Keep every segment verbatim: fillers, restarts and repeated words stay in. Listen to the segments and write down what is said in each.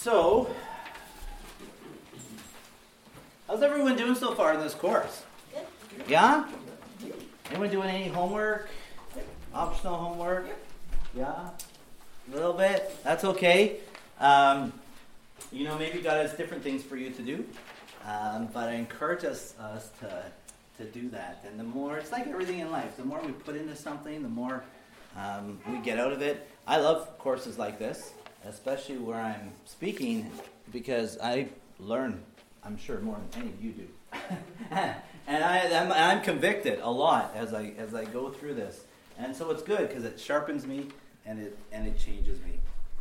So, how's everyone doing so far in this course? Good. Yeah? Anyone doing any homework? Optional homework? Yeah? A little bit? That's okay. Um, you know, maybe God has different things for you to do. Um, but I encourage us, us to, to do that. And the more, it's like everything in life, the more we put into something, the more um, we get out of it. I love courses like this, especially where I'm speaking, because I learn, I'm sure, more than any of you do. and I, I'm, I'm convicted a lot as I as I go through this. And so it's good because it sharpens me and it and it changes me.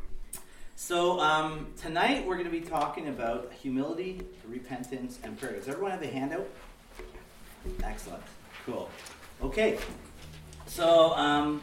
So um, tonight we're going to be talking about humility, repentance, and prayer. Does everyone have a handout? Excellent. Cool. Okay. So um,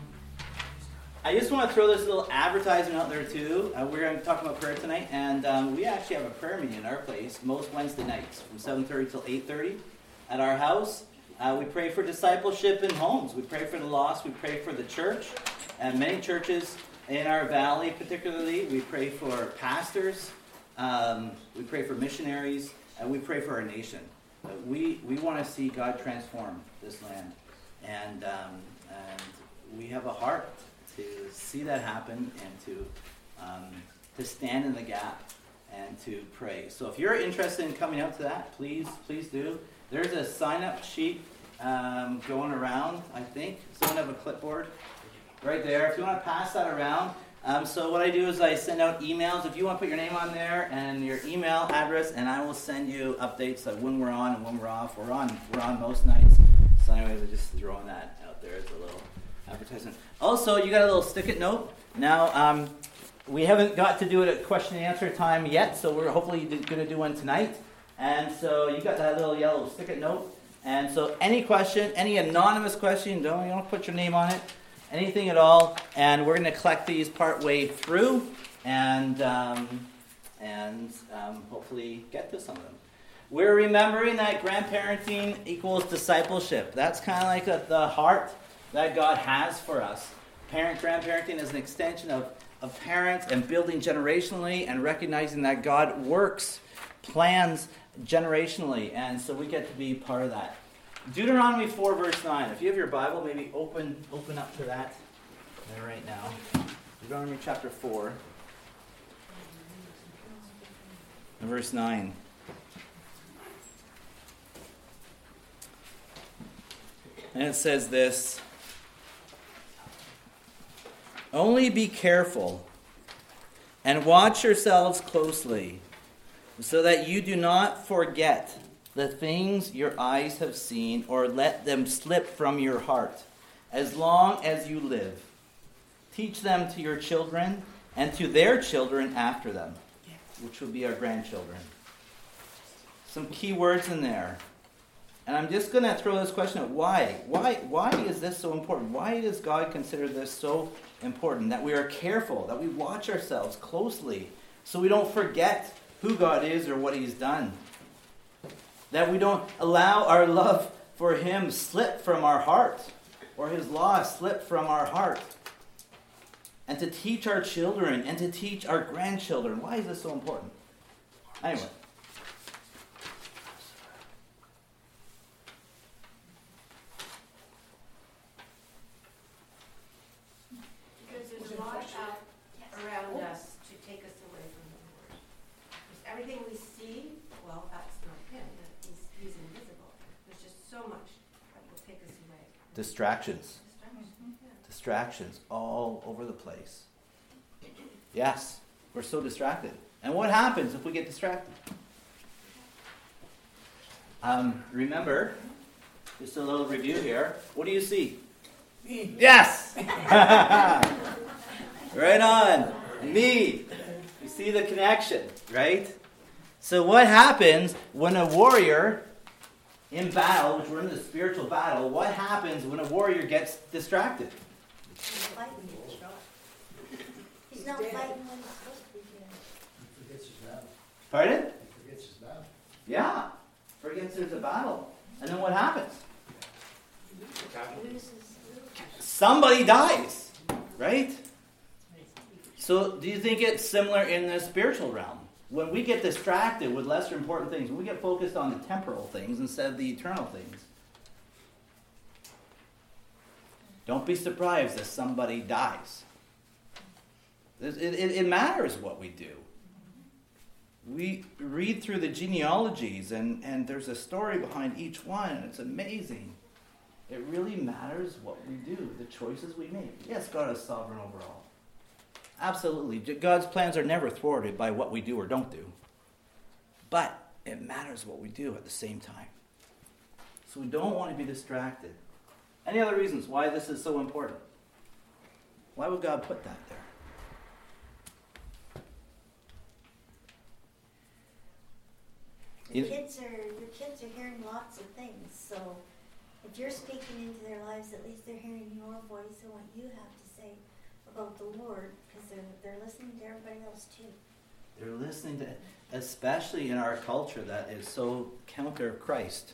I just want to throw this little advertisement out there too. Uh, we're going to talk about prayer tonight, and um, we actually have a prayer meeting in our place most Wednesday nights from seven thirty till eight thirty at our house. Uh, we pray for discipleship in homes. We pray for the lost. We pray for the church, and many churches in our valley particularly. We pray for pastors. Um, we pray for missionaries, and we pray for our nation. Uh, we we want to see God transform this land, and um, and we have a heart to see that happen and to um, to stand in the gap and to pray. So if you're interested in coming out to that, please please do. There's a sign-up sheet um, going around, I think. Someone have a clipboard right there. If you want to pass that around. Um, so what I do is I send out emails. If you want to put your name on there and your email address, and I will send you updates of when we're on and when we're off. We're on we're on most nights. So anyways, I'm just throwing that out there as a little advertisement. Also, you got a little stick-it note. Now, um, we haven't got to do it at question and answer time yet, so we're hopefully going to do one tonight. And so you got that little yellow stick-it note. And so any question, any anonymous question, don't you don't put your name on it, anything at all. And we're going to collect these part way through and um, and um, hopefully get to some of them. We're remembering that grandparenting equals discipleship. That's kind of like a, the heart that God has for us. Parent grandparenting is an extension of, of parents and building generationally and recognizing that God works, plans generationally, and so we get to be part of that. Deuteronomy four verse nine. If you have your Bible, maybe open open up to that there right now. Deuteronomy chapter four and verse nine. And it says this: only be careful and watch yourselves closely, so that you do not forget the things your eyes have seen, or let them slip from your heart, as long as you live. Teach them to your children and to their children after them, which will be our grandchildren. Some key words in there. And I'm just going to throw this question out. Why? Why Why is this so important? Why does God consider this so important? That we are careful, that we watch ourselves closely, so we don't forget who God is or what He's done. That we don't allow our love for Him slip from our heart, or His law slip from our heart. And to teach our children and to teach our grandchildren. Why is this so important? Anyway. Because there's a lot out around us to take us away from the Lord. Because everything we see, well, that's not Him. He's, he's invisible. There's just so much that will take us away. Distractions. Distractions. Yeah. Distractions all over the place. Yes, we're so distracted. And what happens if we get distracted? Um, remember, just a little review here. What do you see? Me. Yes! Right on. Me. You see the connection, right? So what happens when a warrior in battle, which we're in the spiritual battle, what happens when a warrior gets distracted? He's fighting when he's not. He's not fighting when he's supposed to be doing. He forgets his battle. Pardon? He forgets his battle. Yeah. Forgets there's a battle. And then what happens? He loses. Somebody dies, right? So do you think it's similar in the spiritual realm? when we get distracted with lesser important things, when we get focused on the temporal things instead of the eternal things, don't be surprised if somebody dies. It, it, it matters what we do. We read through the genealogies, and, and there's a story behind each one, and it's amazing. It really matters what we do, the choices we make. Yes, God is sovereign over all. Absolutely. God's plans are never thwarted by what we do or don't do. But it matters what we do at the same time. So we don't want to be distracted. Any other reasons why this is so important? Why would God put that there? Your kids are your kids are hearing lots of things, so if you're speaking into their lives, at least they're hearing your voice and what you have to say about the Lord, because they're they're listening to everybody else too. They're listening to, especially in our culture that is so counter Christ.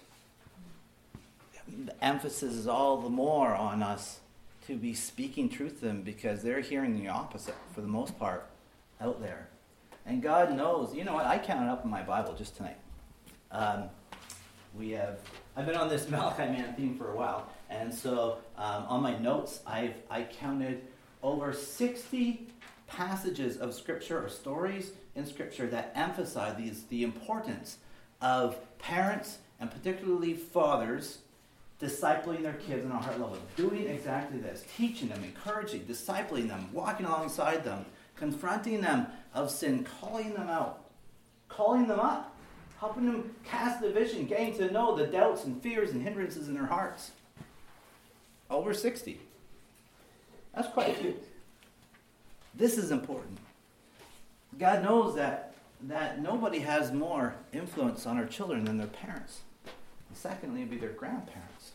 The emphasis is all the more on us to be speaking truth to them because they're hearing the opposite for the most part out there. And God knows, you know what, I counted up in my Bible just tonight. Um, we have, I've been on this Malachi Man theme for a while, and so um, on my notes, I've I counted over sixty passages of Scripture or stories in Scripture that emphasize these, the importance of parents, and particularly fathers, discipling their kids on a heart level, doing exactly this, teaching them, encouraging, discipling them, walking alongside them, confronting them of sin, calling them out, calling them up, helping them cast the vision, getting to know the doubts and fears and hindrances in their hearts. Over sixty. That's quite a few. This is important. God knows that, that nobody has more influence on our children than their parents. And secondly, it would be their grandparents.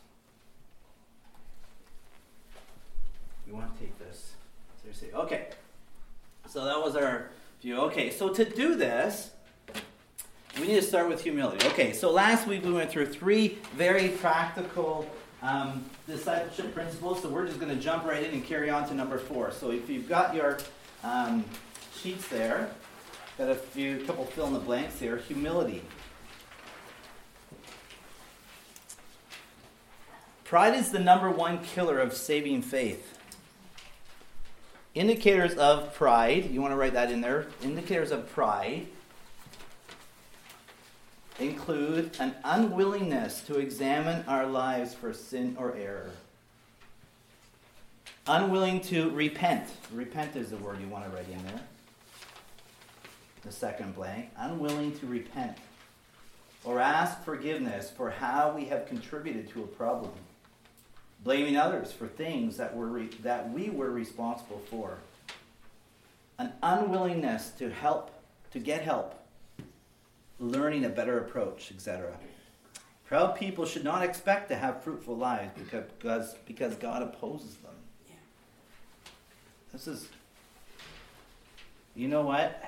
We want to take this seriously. Okay. So that was our view. Okay, so to do this, we need to start with humility. Okay, so last week we went through three very practical um, discipleship principles, so we're just going to jump right in and carry on to number four. So if you've got your um, sheets there, got a few, couple fill in the blanks here. Humility. Pride is the number one killer of saving faith. Indicators of pride, you want to write that in there. Indicators of pride include an unwillingness to examine our lives for sin or error. Unwilling to repent. Repent is the word you want to write in there. The second blank. Unwilling to repent or ask forgiveness for how we have contributed to a problem. Blaming others for things that were re- that we were responsible for. An unwillingness to help, to get help. Learning a better approach, et cetera. Proud people should not expect to have fruitful lives because, because God opposes them. Yeah. This is, you know what?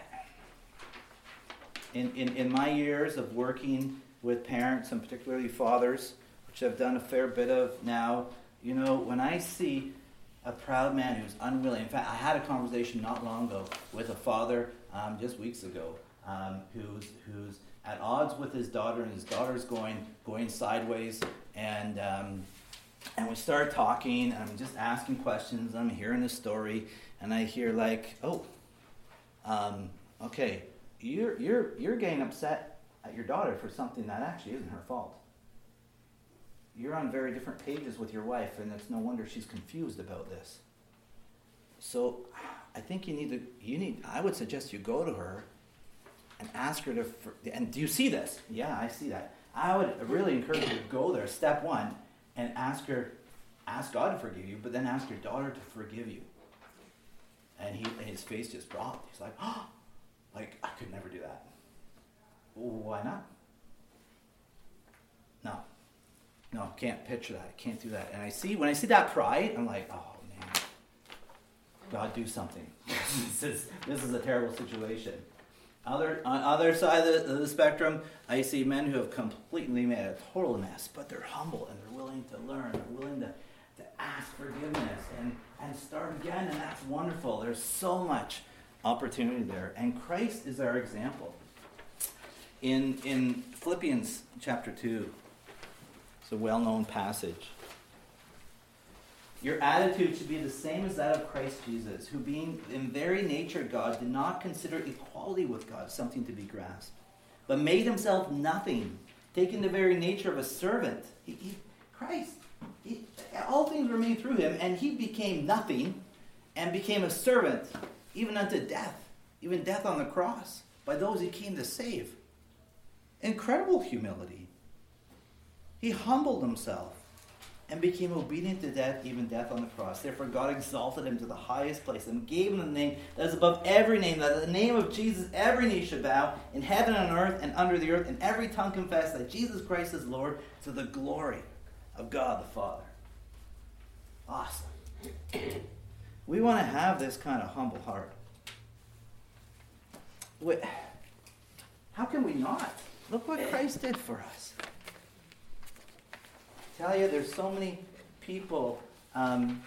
In, in, in my years of working with parents, and particularly fathers, which I've done a fair bit of now, you know, when I see a proud man who's unwilling, in fact, I had a conversation not long ago with a father um, just weeks ago, um, who's who's at odds with his daughter, and his daughter's going going sideways, and um, and we start talking, and I'm just asking questions, I'm hearing the story, and I hear like, oh, um, okay, you're you're you're getting upset at your daughter for something that actually isn't her fault. You're on very different pages with your wife, and it's no wonder she's confused about this. So I think you need to, you need, I would suggest you go to her and ask her to, and do you see this? Yeah, I see that. I would really encourage you to go there, step one, and ask her, ask God to forgive you, but then ask your daughter to forgive you. And he, and his face just dropped. He's like, oh, like, I could never do that. Why not? No. No, can't picture that. Can't do that. And I see, when I see that pride, I'm like, oh man, God, do something. this is this is a terrible situation. Other on other side of the, of the spectrum, I see men who have completely made a total mess, but they're humble and they're willing to learn. They're willing to, to ask forgiveness and, and start again, and that's wonderful. There's so much opportunity there. And Christ is our example. In in Philippians chapter two, it's a well-known passage. Your attitude should be the same as that of Christ Jesus, who being in very nature God, did not consider equality with God something to be grasped, but made himself nothing, taking the very nature of a servant. He, he, Christ, he, all things were made through him, and he became nothing and became a servant, even unto death, even death on the cross, by those he came to save. Incredible humility. He humbled himself and became obedient to death, even death on the cross. Therefore God exalted him to the highest place and gave him the name that is above every name, that at the name of Jesus every knee should bow, in heaven and on earth and under the earth, and every tongue confess that Jesus Christ is Lord, to the glory of God the Father. Awesome. We want to have this kind of humble heart. Wait, how can we not? Look what Christ did for us. I tell you, there's so many people. Um,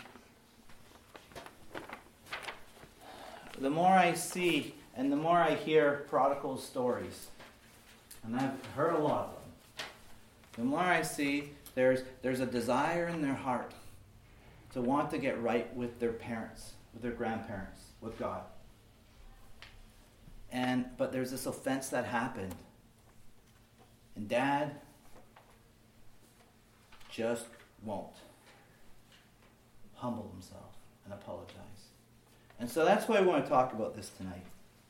the more I see and the more I hear prodigal stories, and I've heard a lot of them, the more I see there's there's a desire in their heart to want to get right with their parents, with their grandparents, with God. And but there's this offense that happened. And Dad just won't humble himself and apologize. And so that's why I want to talk about this tonight.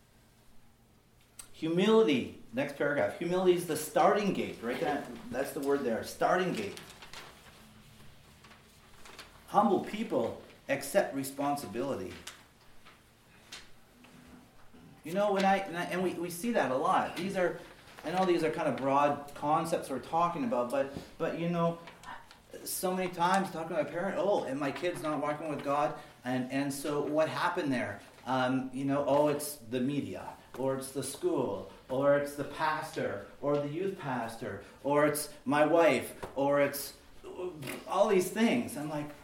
Humility, next paragraph. Humility is the starting gate, right? That, that's the word there, starting gate. Humble people accept responsibility. You know, when I, and, I, and we, we see that a lot. These are, I know these are kind of broad concepts we're talking about, but, but you know, so many times talking to my parent, oh, and my kid's not walking with God, and, and so what happened there? Um, you know, oh, it's the media, or it's the school, or it's the pastor, or the youth pastor, or it's my wife, or it's all these things. I'm like,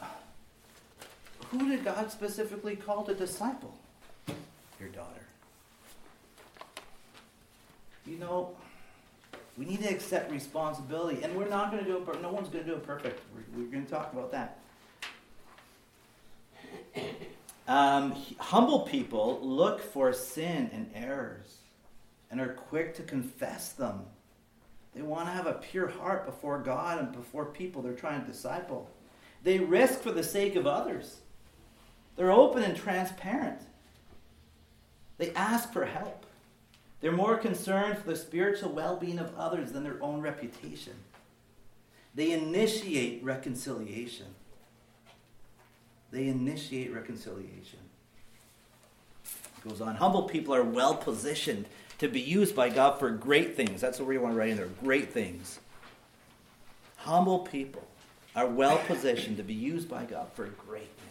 who did God specifically call to disciple? Your daughter. You know, we need to accept responsibility, and we're not going to do it. Per- no one's going to do it perfect. We're, we're going to talk about that. Um, humble people look for sin and errors, and are quick to confess them. They want to have a pure heart before God and before people they're trying to disciple. They risk for the sake of others. They're open and transparent. They ask for help. They're more concerned for the spiritual well-being of others than their own reputation. They initiate reconciliation. They initiate reconciliation. It goes on. Humble people are well-positioned to be used by God for great things. That's what we want to write in there. Great things. Humble people are well-positioned to be used by God for great things.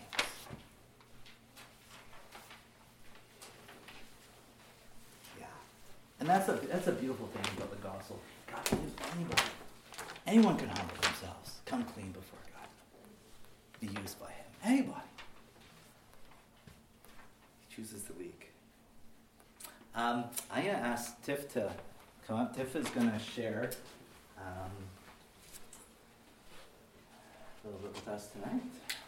And that's a that's a beautiful thing about the gospel. God can use anybody. Anyone can humble themselves, come clean before God, be used by him. Anybody. He chooses the weak. Um, I'm going to ask Tiff to come up. Tiff is going to share um, a little bit with us tonight.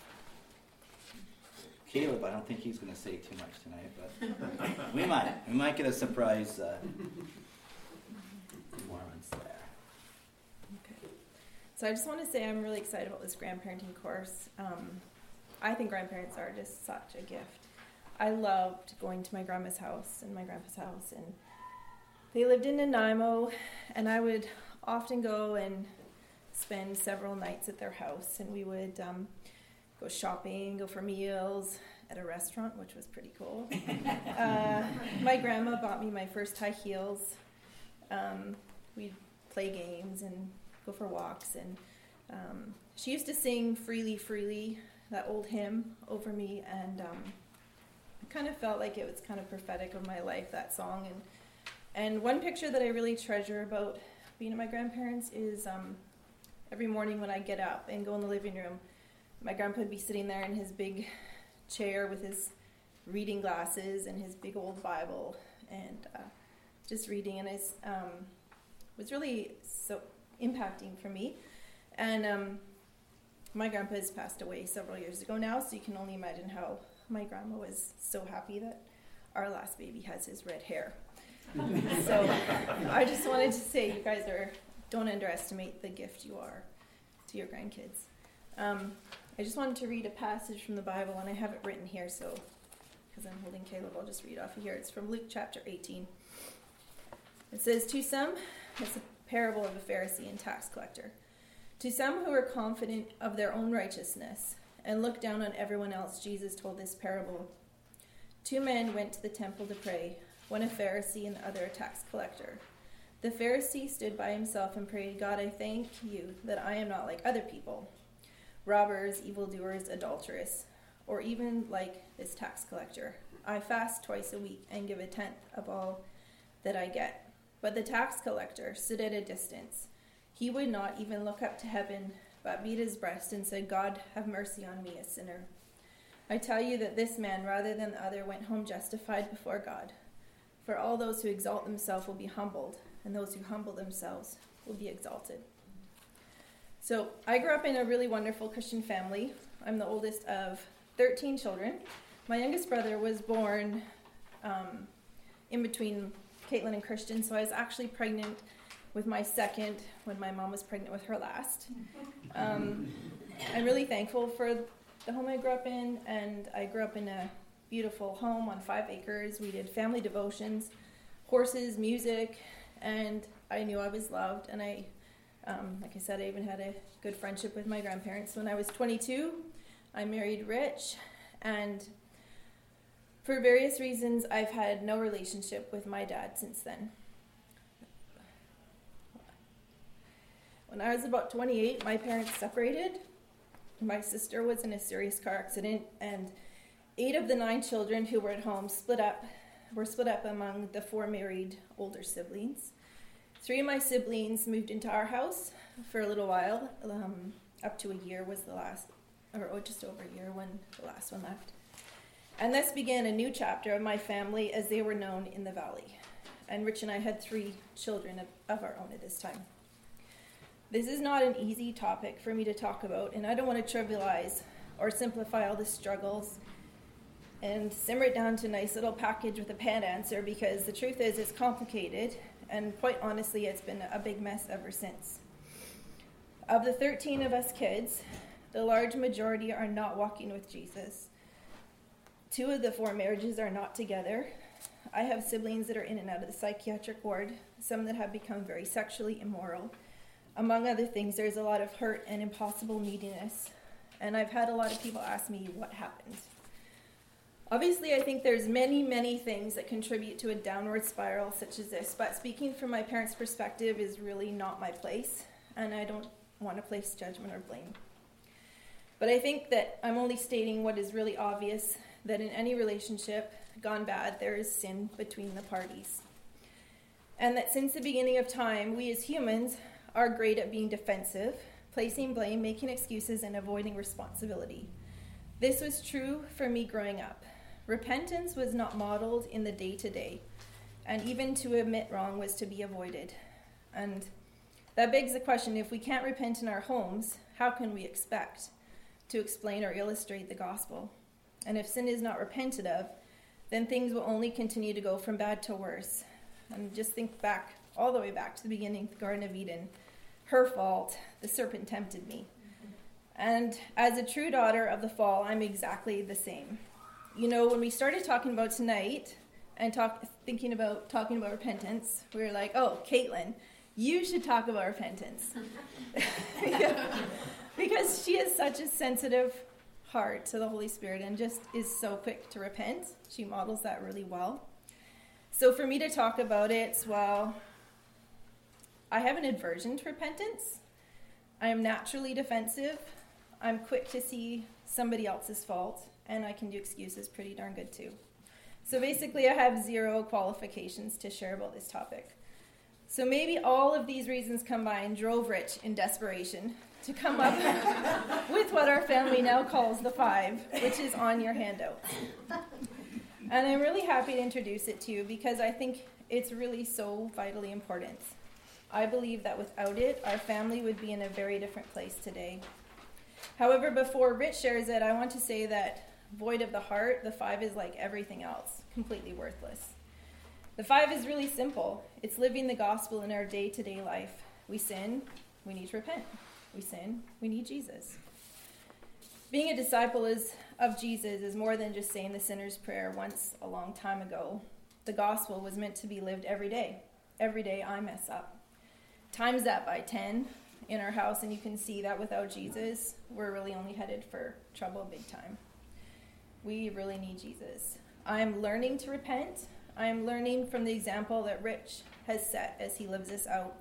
Caleb, I don't think he's going to say too much tonight, but we might. We might get a surprise uh, performance there. Okay. So I just want to say I'm really excited about this grandparenting course. Um, I think grandparents are just such a gift. I loved going to my grandma's house and my grandpa's house, and they lived in Nanaimo, and I would often go and spend several nights at their house, and we would um, go shopping, go for meals at a restaurant, which was pretty cool. uh, my grandma bought me my first high heels. Um, we'd play games and go for walks, and um, she used to sing Freely, Freely, that old hymn over me, and um, I kind of felt like it was kind of prophetic of my life, that song. And and one picture that I really treasure about being at my grandparents is um, every morning when I get up and go in the living room, my grandpa would be sitting there in his big chair with his reading glasses and his big old Bible, and uh, just reading, and it um, was really so impacting for me. And um, my grandpa has passed away several years ago now, so you can only imagine how my grandma was so happy that our last baby has his red hair. So I just wanted to say, you guys are, don't underestimate the gift you are to your grandkids. Um, I just wanted to read a passage from the Bible, and I have it written here, so because I'm holding Caleb, I'll just read off of here. It's from Luke chapter eighteen. It says, to some, it's a parable of a Pharisee and tax collector. To some who were confident of their own righteousness and looked down on everyone else, Jesus told this parable. Two men went to the temple to pray, one a Pharisee and the other a tax collector. The Pharisee stood by himself and prayed, God, I thank you that I am not like other people, robbers, evildoers, adulterers, or even like this tax collector. I fast twice a week and give a tenth of all that I get. But the tax collector stood at a distance. He would not even look up to heaven, but beat his breast and said, God, have mercy on me, a sinner. I tell you that this man, rather than the other, went home justified before God. For all those who exalt themselves will be humbled, and those who humble themselves will be exalted. So I grew up in a really wonderful Christian family. I'm the oldest of thirteen children. My youngest brother was born um, in between Caitlin and Christian, so I was actually pregnant with my second when my mom was pregnant with her last. Um, I'm really thankful for the home I grew up in, and I grew up in a beautiful home on five acres. We did family devotions, horses, music, and I knew I was loved, and I, um, like I said, I even had a good friendship with my grandparents. When I was twenty-two, I married Rich, and for various reasons, I've had no relationship with my dad since then. When I was about twenty-eight, my parents separated. My sister was in a serious car accident, and eight of the nine children who were at home split up, were split up among the four married older siblings. Three of my siblings moved into our house for a little while. Um, up to a year was the last, or oh, just over a year when the last one left. And this began a new chapter of my family as they were known in the valley. And Rich and I had three children of, of our own at this time. This is not an easy topic for me to talk about, and I don't want to trivialize or simplify all the struggles and simmer it down to a nice little package with a pat answer, because the truth is it's complicated, and quite honestly, it's been a big mess ever since. Of the thirteen of us kids, the large majority are not walking with Jesus. Two of the four marriages are not together. I have siblings that are in and out of the psychiatric ward, some that have become very sexually immoral. Among other things, there's a lot of hurt and impossible neediness, and I've had a lot of people ask me what happened. Obviously, I think there's many, many things that contribute to a downward spiral such as this, but speaking from my parents' perspective is really not my place, and I don't want to place judgment or blame. But I think that I'm only stating what is really obvious, that in any relationship gone bad, there is sin between the parties. And that since the beginning of time, we as humans are great at being defensive, placing blame, making excuses, and avoiding responsibility. This was true for me growing up. Repentance was not modeled in the day-to-day, and even to admit wrong was to be avoided. And that begs the question, if we can't repent in our homes, how can we expect to explain or illustrate the gospel? And if sin is not repented of, then things will only continue to go from bad to worse. And just think back, all the way back to the beginning, the Garden of Eden. Her fault, the serpent tempted me. And as a true daughter of the fall, I'm exactly the same. You know, when we started talking about tonight and talk, thinking about talking about repentance, we were like, oh, Caitlin, you should talk about repentance. Because she has such a sensitive heart to the Holy Spirit and just is so quick to repent. She models that really well. So for me to talk about it, well, I have an aversion to repentance. I am naturally defensive. I'm quick to see somebody else's fault, and I can do excuses pretty darn good too. So basically, I have zero qualifications to share about this topic. So maybe all of these reasons combined drove Rich in desperation to come up with what our family now calls the five, which is on your handout. And I'm really happy to introduce it to you because I think it's really so vitally important. I believe that without it, our family would be in a very different place today. However, before Rich shares it, I want to say that void of the heart, the five is like everything else, completely worthless. The five is really simple. It's living the gospel in our day-to-day life. We sin, we need to repent. We sin, we need Jesus. Being a disciple is of Jesus is more than just saying the sinner's prayer once a long time ago. The gospel was meant to be lived every day. Every day I mess up. Times that by ten in our house, and you can see that without Jesus, we're really only headed for trouble big time. We really need Jesus. I'm learning to repent. I'm learning from the example that Rich has set as he lives this out.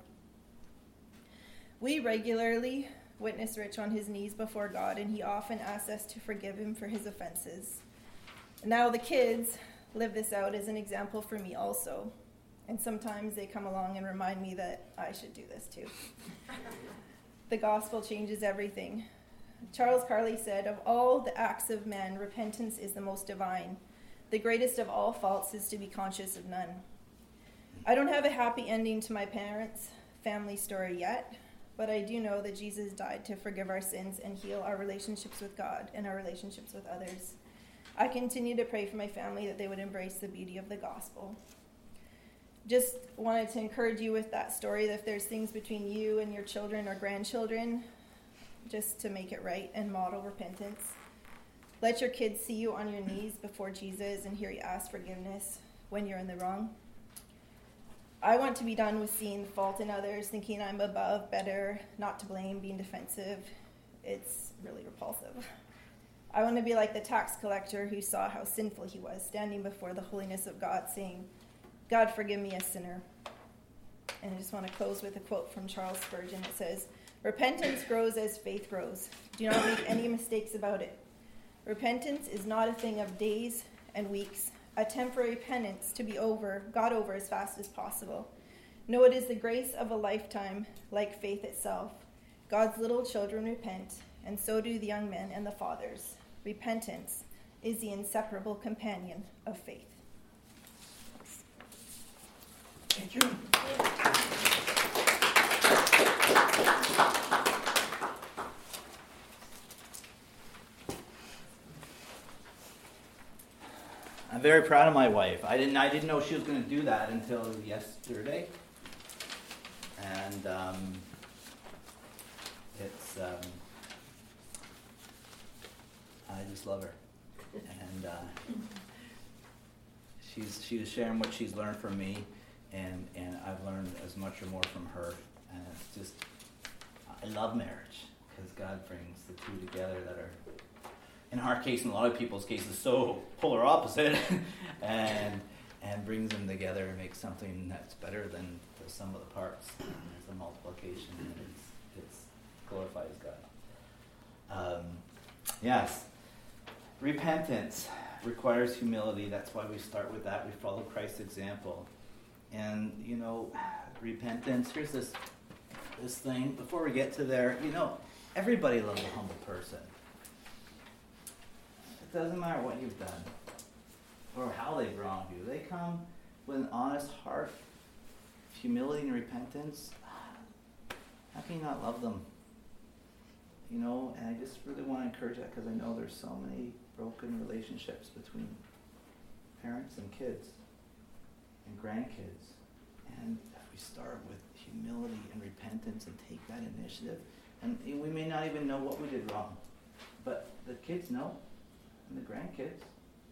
We regularly witness Rich on his knees before God, and he often asks us to forgive him for his offenses. Now the kids live this out as an example for me also, and sometimes they come along and remind me that I should do this too. The gospel changes everything. Charles Carley said, "Of all the acts of men, repentance is the most divine. The greatest of all faults is to be conscious of none." I don't have a happy ending to my parents' family story yet, but I do know that Jesus died to forgive our sins and heal our relationships with God and our relationships with others. I continue to pray for my family that they would embrace the beauty of the gospel. Just wanted to encourage you with that story that if there's things between you and your children or grandchildren, just to make it right and model repentance. Let your kids see you on your knees before Jesus and hear you ask forgiveness when you're in the wrong. I want to be done with seeing fault in others, thinking I'm above, better, not to blame, being defensive. It's really repulsive. I want to be like the tax collector who saw how sinful he was, standing before the holiness of God, saying, "God, forgive me, a sinner." And I just want to close with a quote from Charles Spurgeon. It says, "Repentance grows as faith grows. Do not make any mistakes about it. Repentance is not a thing of days and weeks, a temporary penance to be over, got over as fast as possible. No, it is the grace of a lifetime, like faith itself. God's little children repent, and so do the young men and the fathers. Repentance is the inseparable companion of faith." Thank you. I'm very proud of my wife. I didn't I didn't know she was going to do that until yesterday. And um, it's um, I just love her. And uh, she's she was sharing what she's learned from me, and, and I've learned as much or more from her. And it's just, I love marriage because God brings the two together that are, in our case, in a lot of people's cases, so polar opposite, and and brings them together and makes something that's better than the sum of the parts. And there's a multiplication, and it's it's glorifies God. Um, yes, repentance requires humility. That's why we start with that. We follow Christ's example, and you know, repentance. Here's this this thing. Before we get to there, you know, everybody loves a humble person. It doesn't matter what you've done or how they've wronged you. They come with an honest heart, humility and repentance. How can you not love them? You know, and I just really want to encourage that because I know there's so many broken relationships between parents and kids and grandkids. And if we start with humility and repentance and take that initiative, and we may not even know what we did wrong, but the kids know. And the grandkids.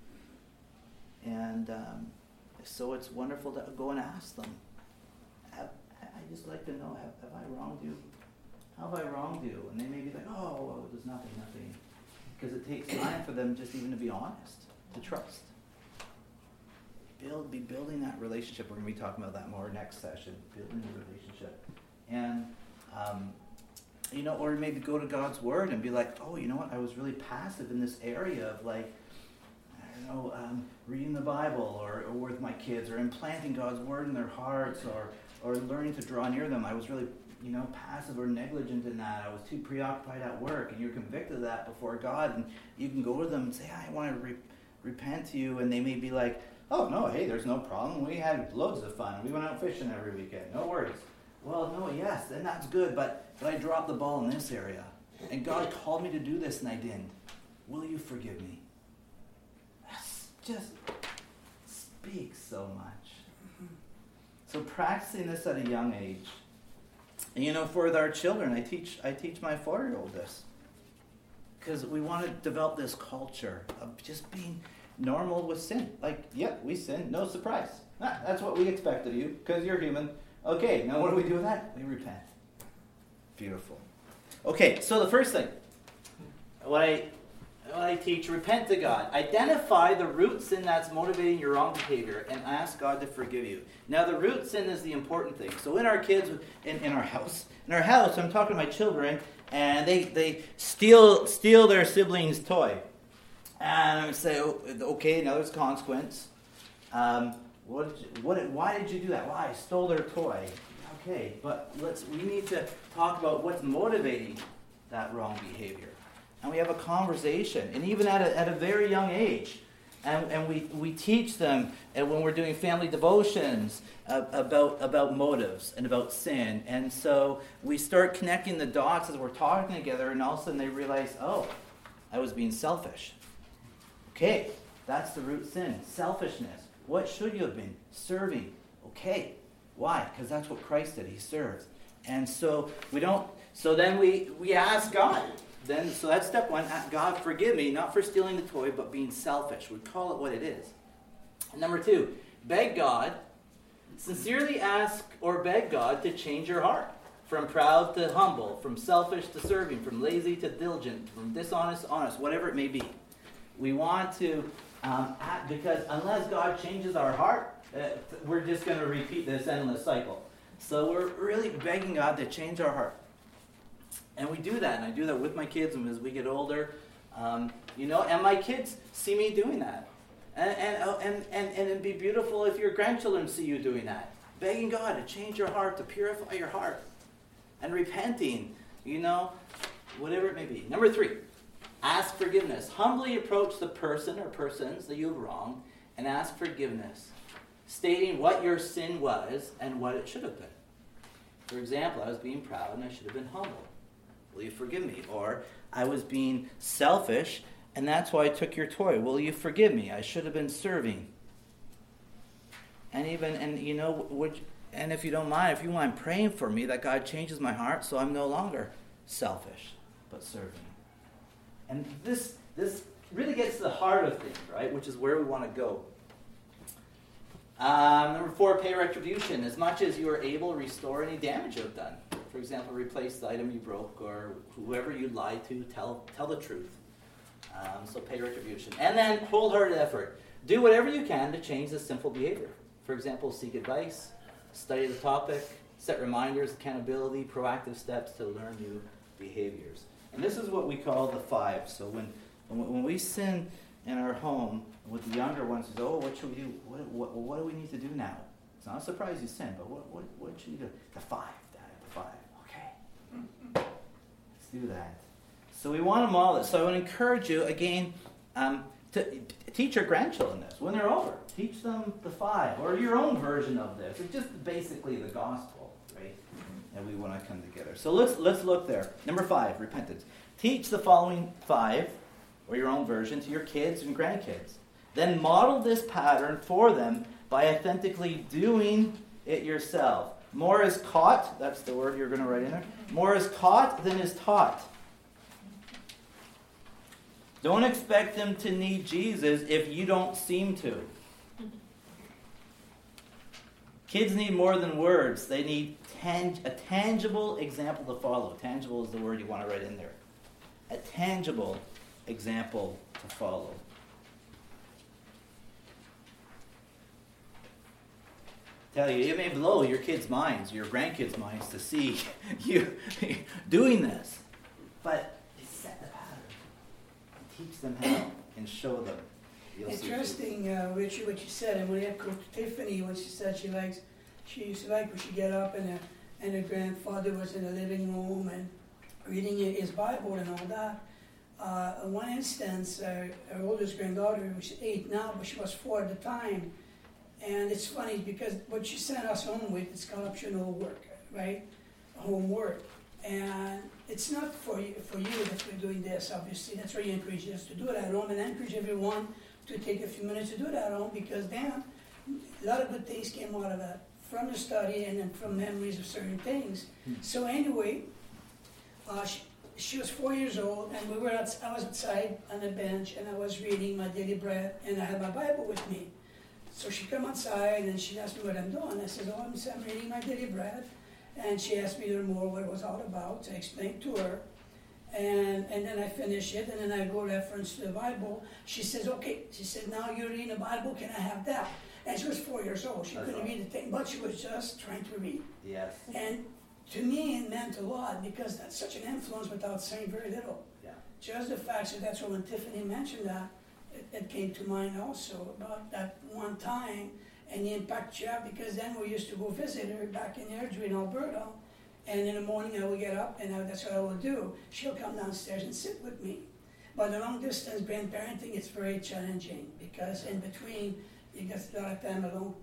And um, so it's wonderful to go and ask them. Have, I just like to know, have, have I wronged you? How have I wronged you? And they may be like, oh, well, there's nothing, nothing. Because it takes time for them just even to be honest, to trust. Build, be building that relationship. We're going to be talking about that more next session, building the relationship. And um, you know, or maybe go to God's Word and be like, oh, you know what, I was really passive in this area of like, I don't know, um, reading the Bible or, or with my kids or implanting God's Word in their hearts or, or learning to draw near them. I was really, you know, passive or negligent in that. I was too preoccupied at work, and you're convicted of that before God, and you can go to them and say, I want to re- repent to you, and they may be like, oh, no, hey, there's no problem. We had loads of fun. We went out fishing every weekend. No worries. Well, no, yes, and that's good, but, but I dropped the ball in this area. And God called me to do this, and I didn't. Will you forgive me? That's just speaks so much. Mm-hmm. So practicing this at a young age. And, you know, for our children, I teach I teach my four-year-old this. Because we want to develop this culture of just being normal with sin. Like, yeah, we sin, no surprise. Ah, that's what we expect of you, because you're human. Okay, now what do we do with that? We repent. Beautiful. Okay, so the first thing, what I, what I teach, repent to God. Identify the root sin that's motivating your wrong behavior and ask God to forgive you. Now, the root sin is the important thing. So in our kids, in, in our house, in our house, I'm talking to my children, and they, they steal steal their sibling's toy. And I say, oh, okay, now there's consequence. Um, what, did you, what? Why did you do that? Why? I stole their toy. Okay, but let's. We need to talk about what's motivating that wrong behavior, and we have a conversation, and even at a, at a very young age, and, and we, we teach them, and when we're doing family devotions uh, about about motives and about sin, and so we start connecting the dots as we're talking together, and all of a sudden they realize, oh, I was being selfish. Okay, that's the root sin, selfishness. What should you have been? Serving. Okay. Why? Because that's what Christ did. He served. And so we don't, so then we, we ask God. Then, so that's step one. God, forgive me, not for stealing the toy, but being selfish. We call it what it is. And number two, beg God, sincerely ask or beg God to change your heart. From proud to humble, from selfish to serving, from lazy to diligent, from dishonest to honest, whatever it may be. We want to, um, act, because unless God changes our heart, uh, we're just going to repeat this endless cycle. So we're really begging God to change our heart. And we do that, and I do that with my kids and as we get older. Um, you know, and my kids see me doing that. And, and, and, and, and it'd be beautiful if your grandchildren see you doing that. Begging God to change your heart, to purify your heart. And repenting, you know, whatever it may be. Number three. Ask forgiveness. Humbly approach the person or persons that you have wronged and ask forgiveness, stating what your sin was and what it should have been. For example, I was being proud and I should have been humble. Will you forgive me? Or I was being selfish and that's why I took your toy. Will you forgive me? I should have been serving. And even, and you know, would, and if you don't mind, if you mind praying for me that God changes my heart so I'm no longer selfish, but serving. And this this really gets to the heart of things, right? Which is where we want to go. Um, number four, pay retribution. As much as you are able, restore any damage you have done. For example, replace the item you broke, or whoever you lied to, tell tell the truth. Um, so pay retribution. And then wholehearted effort. Do whatever you can to change this sinful behavior. For example, seek advice, study the topic, set reminders, accountability, proactive steps to learn new behaviors. And this is what we call the five. So when when we sin in our home with the younger ones, says, oh, what should we do? What, what, what do we need to do now? It's not a surprise you sin, but what, what, what should you do? The five, Dad, the five. Okay. Let's do that. So we want to model this. So I would encourage you, again, um, to teach your grandchildren this. When they're over, teach them the five, or your own version of this. It's just basically the gospel, right? And we want to come together. So let's let's look there. Number five, repentance. Teach the following five, or your own version, to your kids and grandkids. Then model this pattern for them by authentically doing it yourself. More is caught, that's the word you're going to write in there. More is caught than is taught. Don't expect them to need Jesus if you don't seem to. Kids need more than words. They need tang- a tangible example to follow. Tangible is the word you want to write in there. A tangible example to follow. Tell you, it may blow your kids' minds, your grandkids' minds to see you doing this. But set the pattern. Teach them how and show them. You'll Interesting, uh, Richard, what you said. And when I echo Tiffany, when she said she likes, she used to like when she get up and her, and her grandfather was in the living room and reading his Bible and all that. uh, in one instance, uh, our oldest granddaughter was eight now, but she was four at the time. And it's funny because what she sent us home with is called optional work, right? Homework. And it's not for you, for you that we're doing this, obviously. That's why you encourage us to do it at home. And I encourage everyone to take a few minutes to do it at home, because then a lot of good things came out of that from the study and then from memories of certain things. Mm-hmm. So anyway, uh, she, she was four years old, and we were out, I was outside on the bench, and I was reading my daily bread, and I had my Bible with me. So she came outside, and she asked me what I'm doing. I said, oh, I'm, I'm reading my daily bread. And she asked me to learn more what it was all about. So I explained to her. And, and then I finish it, and then I go reference to the Bible. She says, okay. She said, now you're reading the Bible, can I have that? And she was four years old. She That's couldn't right. read the thing, but she was just trying to read. Yes. And to me, it meant a lot, because that's such an influence without saying very little. Yeah. Just the fact that that's when Tiffany mentioned that, it, it came to mind also about that one time and the impact you have, because then we used to go visit her back in Airdrie in Alberta, and in the morning I would get up, and I, that's what I would do. She'll come downstairs and sit with me. But the long distance grandparenting, it's very challenging, because in between, you get a lot of time, a long,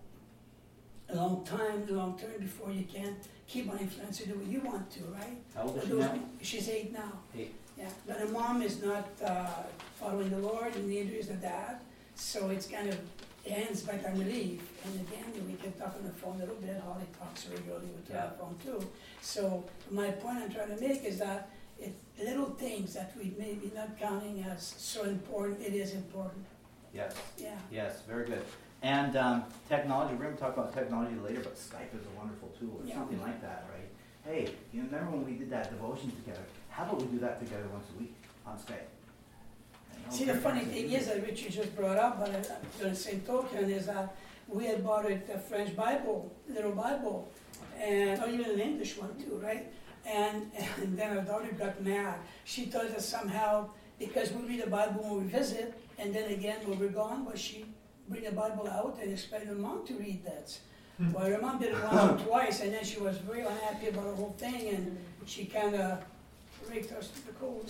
a long time, a long term before you can keep on influencing the way you want to, right? How old is she Those, now? She's eight now. Eight. Yeah, but her mom is not uh, following the Lord, and neither is the dad. So it's kind of ends by time we leave. And again, we can talk on the phone a little bit. Holly talks regularly with her on the phone too. So my point I'm trying to make is that it's little things that we may be not counting as so important. It is important. Yes. Yeah. Yes, very good. And um, technology, we're going to talk about technology later, but Skype is a wonderful tool, or Yeah. something like that, right? Hey, you remember when we did that devotion together? How about we do that together once a week on Skype? You know, See, the funny thing is that Richard just brought up, but uh, the same token is that we had bought it a French Bible, little Bible, and or even an English one too, right? And, and then our daughter got mad. She thought that somehow, because we read the Bible when we visit, and then again when we're gone, but she bring the Bible out and expect her mom to read that. Well, her mom did it once or twice, and then she was very unhappy about the whole thing, and she kind of raked us to the cold.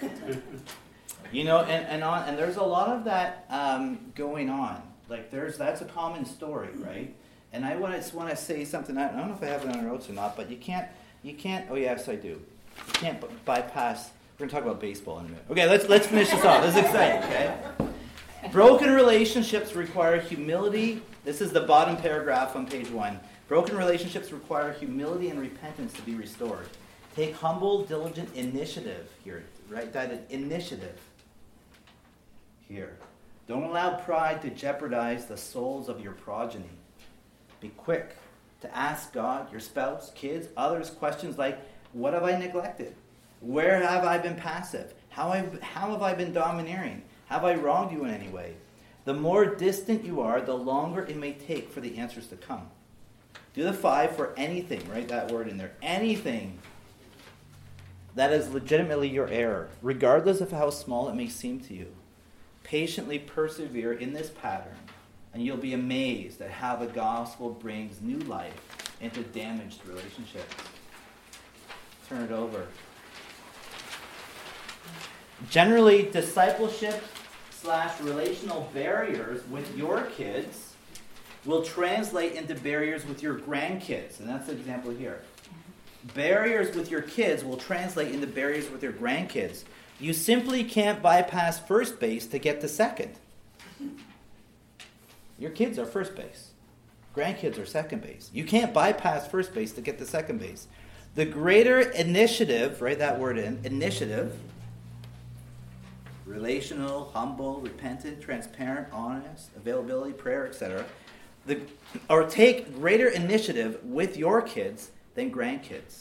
You know, and and, on, and there's a lot of that um, going on. Like there's that's a common story, right? And I want to want to say something. I don't know if I have it on our notes or not, but you can't you can't. Oh yes, I do. You can't b- bypass. We're gonna talk about baseball in a minute. Okay, let's let's finish this off. This is exciting. Okay. Broken relationships require humility. This is the bottom paragraph on page one. Broken relationships require humility and repentance to be restored. Take humble, diligent initiative here. Write that in initiative here. Don't allow pride to jeopardize the souls of your progeny. Be quick to ask God, your spouse, kids, others questions like, what have I neglected? Where have I been passive? How have, how have I been domineering? Have I wronged you in any way? The more distant you are, the longer it may take for the answers to come. Do the five for anything. Write that word in there. Anything that is legitimately your error, regardless of how small it may seem to you. Patiently persevere in this pattern, and you'll be amazed at how the gospel brings new life into damaged relationships. Turn it over. Generally, discipleship slash relational barriers with your kids will translate into barriers with your grandkids. And that's the example here. Barriers with your kids will translate into barriers with your grandkids. You simply can't bypass first base to get to second. Your kids are first base. Grandkids are second base. You can't bypass first base to get to second base. The greater initiative, write that word in, initiative, relational, humble, repentant, transparent, honest, availability, prayer, et cetera. The, or take greater initiative with your kids than grandkids.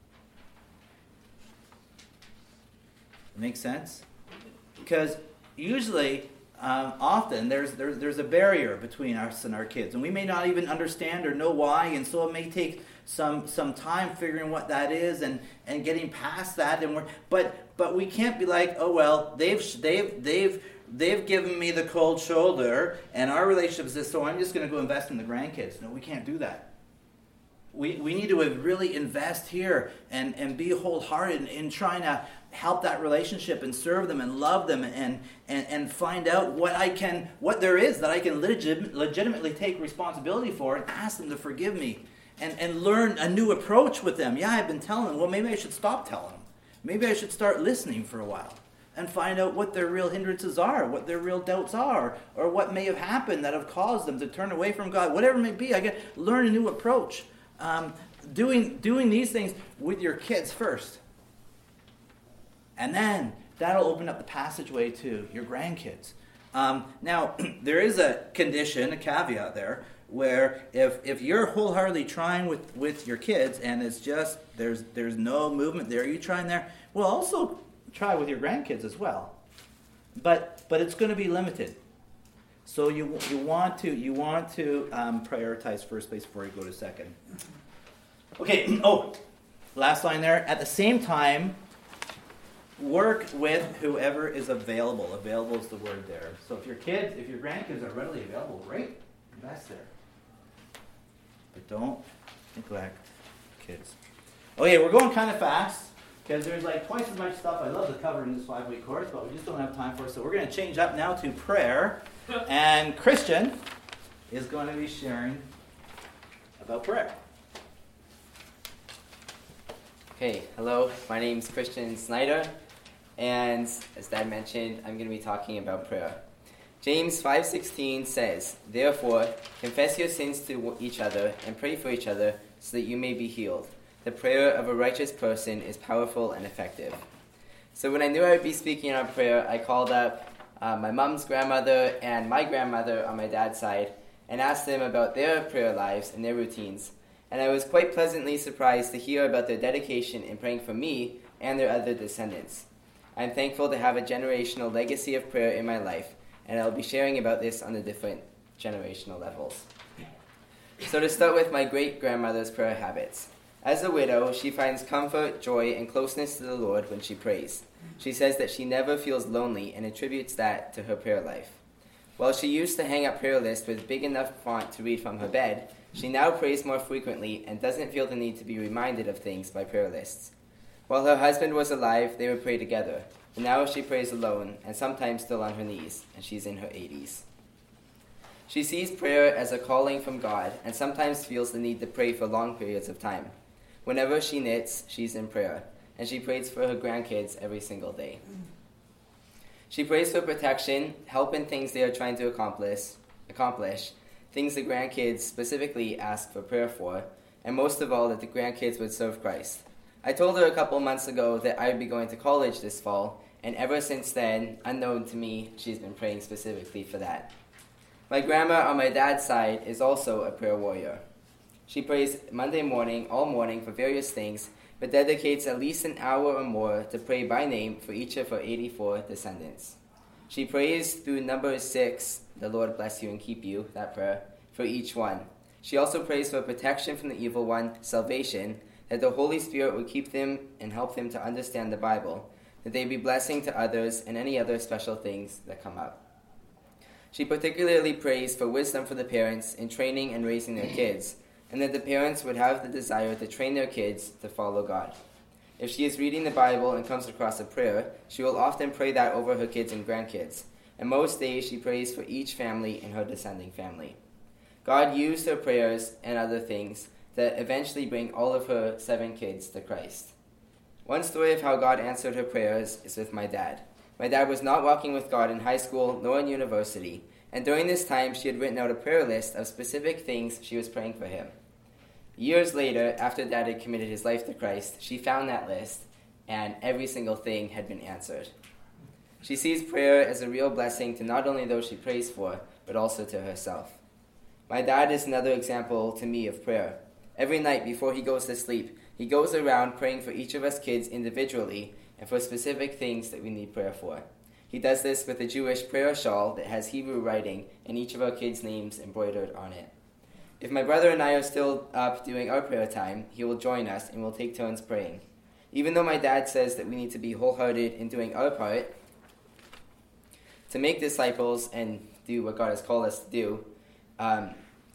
Make sense? Because usually, um, often, there's, there's there's a barrier between us and our kids, and we may not even understand or know why, and so it may take some some time figuring what that is and, and getting past that. And we're but but we can't be like, oh well, they've they've they've they've given me the cold shoulder, and our relationship is this, so I'm just going to go invest in the grandkids. No, we can't do that. we, we need to really invest here and, and be wholehearted in, in trying to help that relationship and serve them and love them and, and, and find out what I can, what there is that I can legit, legitimately take responsibility for and ask them to forgive me and, and learn a new approach with them. Yeah, I've been telling them, well, maybe I should stop telling them. Maybe I should start listening for a while and find out what their real hindrances are, what their real doubts are, or what may have happened that have caused them to turn away from God. Whatever it may be, I get learn a new approach. Um, doing doing these things with your kids first. And then that'll open up the passageway to your grandkids. Um, now, there is a condition, a caveat there, where if if you're wholeheartedly trying with, with your kids and it's just, there's there's no movement there, you trying there, well, also try with your grandkids as well. But but it's going to be limited. So you you want to you want to um, prioritize first base before you go to second. Okay. Oh, last line there. At the same time, work with whoever is available. Available is the word there. So if your kids, if your grandkids are readily available, great, invest there. But don't neglect kids. Okay, we're going kind of fast because there's like twice as much stuff I'd love to cover in this five-week course, but we just don't have time for it. So we're going to change up now to prayer. And Christian is going to be sharing about prayer. Okay, hello, my name's Christian Snyder, and as Dad mentioned, I'm going to be talking about prayer. James five sixteen says, "Therefore, confess your sins to each other and pray for each other so that you may be healed. The prayer of a righteous person is powerful and effective." So when I knew I would be speaking on prayer, I called up uh, my mom's grandmother and my grandmother on my dad's side and asked them about their prayer lives and their routines. And I was quite pleasantly surprised to hear about their dedication in praying for me and their other descendants. I'm thankful to have a generational legacy of prayer in my life, and I'll be sharing about this on the different generational levels. So to start with my great-grandmother's prayer habits. As a widow, she finds comfort, joy, and closeness to the Lord when she prays. She says that she never feels lonely and attributes that to her prayer life. While she used to hang up prayer lists with big enough font to read from her bed, she now prays more frequently and doesn't feel the need to be reminded of things by prayer lists. While her husband was alive, they would pray together, but now she prays alone and sometimes still on her knees, and she's in her eighties. She sees prayer as a calling from God and sometimes feels the need to pray for long periods of time. Whenever she knits, she's in prayer, and she prays for her grandkids every single day. She prays for protection, help in things they are trying to accomplish, accomplish, things the grandkids specifically ask for prayer for, and most of all that the grandkids would serve Christ. I told her a couple months ago that I would be going to college this fall, and ever since then, unknown to me, she's been praying specifically for that. My grandma on my dad's side is also a prayer warrior. She prays Monday morning, all morning, for various things, but dedicates at least an hour or more to pray by name for each of her eighty-four descendants. She prays through number six, the Lord bless you and keep you, that prayer, for each one. She also prays for protection from the evil one, salvation, that the Holy Spirit would keep them and help them to understand the Bible, that they be blessing to others and any other special things that come up. She particularly prays for wisdom for the parents in training and raising their kids, and that the parents would have the desire to train their kids to follow God. If she is reading the Bible and comes across a prayer, she will often pray that over her kids and grandkids, and most days she prays for each family in her descending family. God used her prayers and other things to eventually bring all of her seven kids to Christ. One story of how God answered her prayers is with my dad. My dad was not walking with God in high school nor in university, and during this time she had written out a prayer list of specific things she was praying for him. Years later, after Dad had committed his life to Christ, she found that list, and every single thing had been answered. She sees prayer as a real blessing to not only those she prays for, but also to herself. My dad is another example to me of prayer. Every night before he goes to sleep, he goes around praying for each of us kids individually and for specific things that we need prayer for. He does this with a Jewish prayer shawl that has Hebrew writing and each of our kids' names embroidered on it. If my brother and I are still up doing our prayer time, he will join us and we'll take turns praying. Even though my dad says that we need to be wholehearted in doing our part to make disciples and do what God has called us to do, um,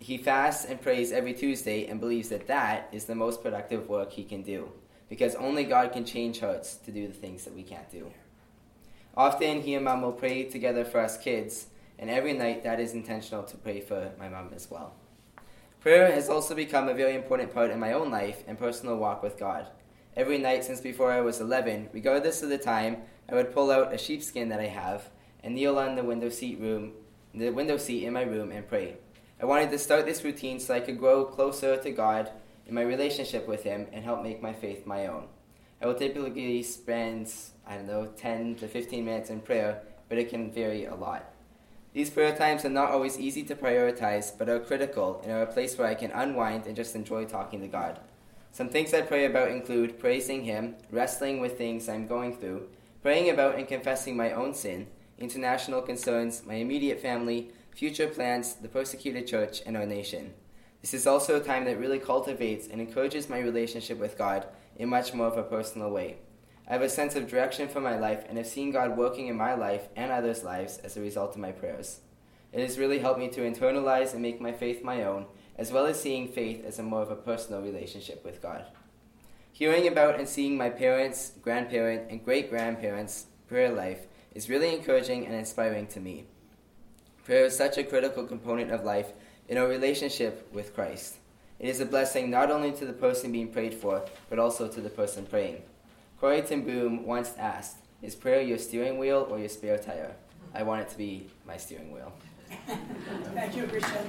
he fasts and prays every Tuesday and believes that that is the most productive work he can do, because only God can change hearts to do the things that we can't do. Often he and Mom will pray together for us kids, and every night that is intentional to pray for my mom as well. Prayer has also become a very important part in my own life and personal walk with God. Every night since before I was eleven, regardless of the time, I would pull out a sheepskin that I have and kneel on the window seat room, the window seat in my room and pray. I wanted to start this routine so I could grow closer to God in my relationship with Him and help make my faith my own. I will typically spend, I don't know, ten to fifteen minutes in prayer, but it can vary a lot. These prayer times are not always easy to prioritize, but are critical and are a place where I can unwind and just enjoy talking to God. Some things I pray about include praising Him, wrestling with things I'm going through, praying about and confessing my own sin, international concerns, my immediate family, future plans, the persecuted church, and our nation. This is also a time that really cultivates and encourages my relationship with God in much more of a personal way. I have a sense of direction for my life and have seen God working in my life and others' lives as a result of my prayers. It has really helped me to internalize and make my faith my own, as well as seeing faith as a more of a personal relationship with God. Hearing about and seeing my parents, grandparent, and great-grandparents' prayer life is really encouraging and inspiring to me. Prayer is such a critical component of life in our relationship with Christ. It is a blessing not only to the person being prayed for, but also to the person praying. Corrie ten Boom once asked, "Is prayer your steering wheel or your spare tire?" I want it to be my steering wheel. Thank you, Christian.